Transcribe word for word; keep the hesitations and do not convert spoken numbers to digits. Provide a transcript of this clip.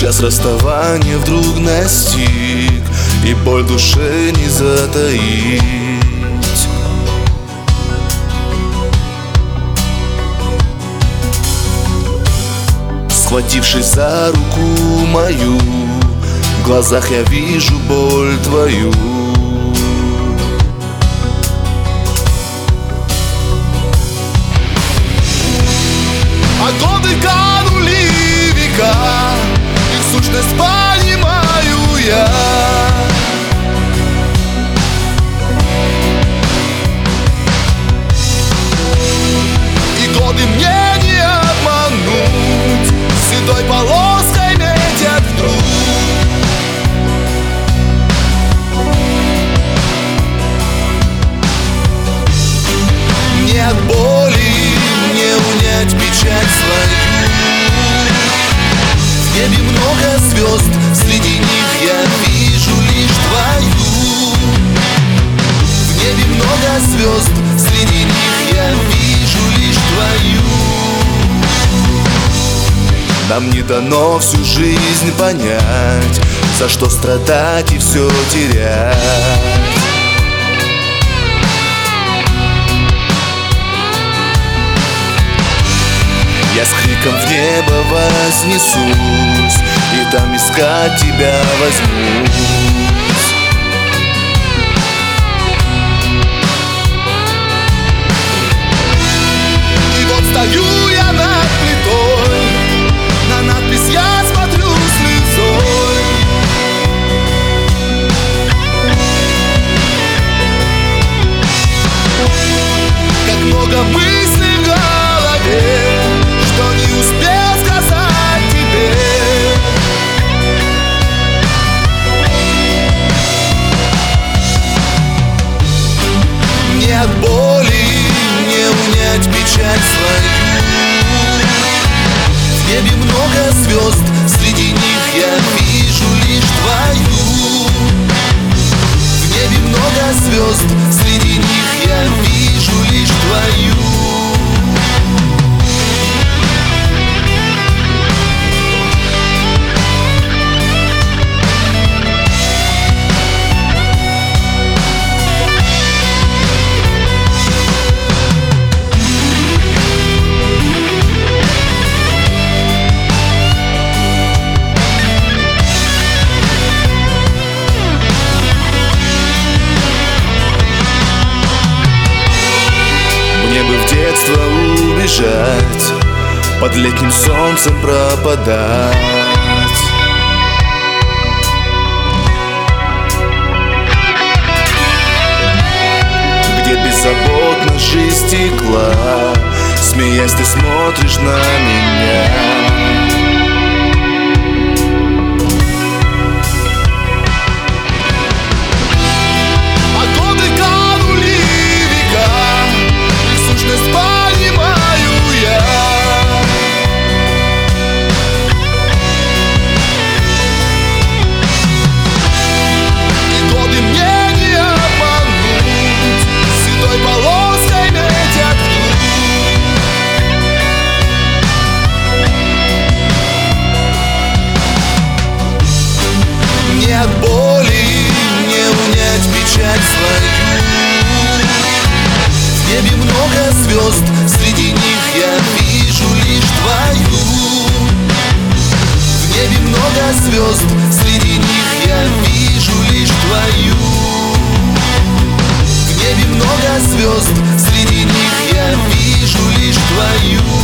Час расставания вдруг настиг, и боль души не затаить. Схватившись за руку мою, в глазах я вижу боль твою. А годы канули в века, их сущность понимаю я. И годы мне не обмануть, седой полоской метят вдруг. Нет боли, не унять печаль свою. В небе много звезд, среди них я вижу лишь твою. В небе много звезд, среди них я вижу лишь твою. Нам не дано всю жизнь понять, за что страдать и все терять. Я с криком в небо вознесусь, и там искать тебя возьмусь. И вот стою я над плитой, на надпись я смотрю слезой. Как много мыслей в голове, что не успел сказать тебе. Нет боли, не унять печаль свою. В небе много звезд, среди них я вижу лишь твою. В небе много звезд, среди них я вижу лишь твою. Мне бы в детство убежать, под летним солнцем пропадать. Где беззаботно жизнь текла, смеясь ты смотришь на меня. Нет боли, не унять печаль свою. В небе много звезд, среди них я вижу лишь твою. В небе много звезд, среди них я вижу лишь твою. В небе много звезд, среди них я вижу лишь твою.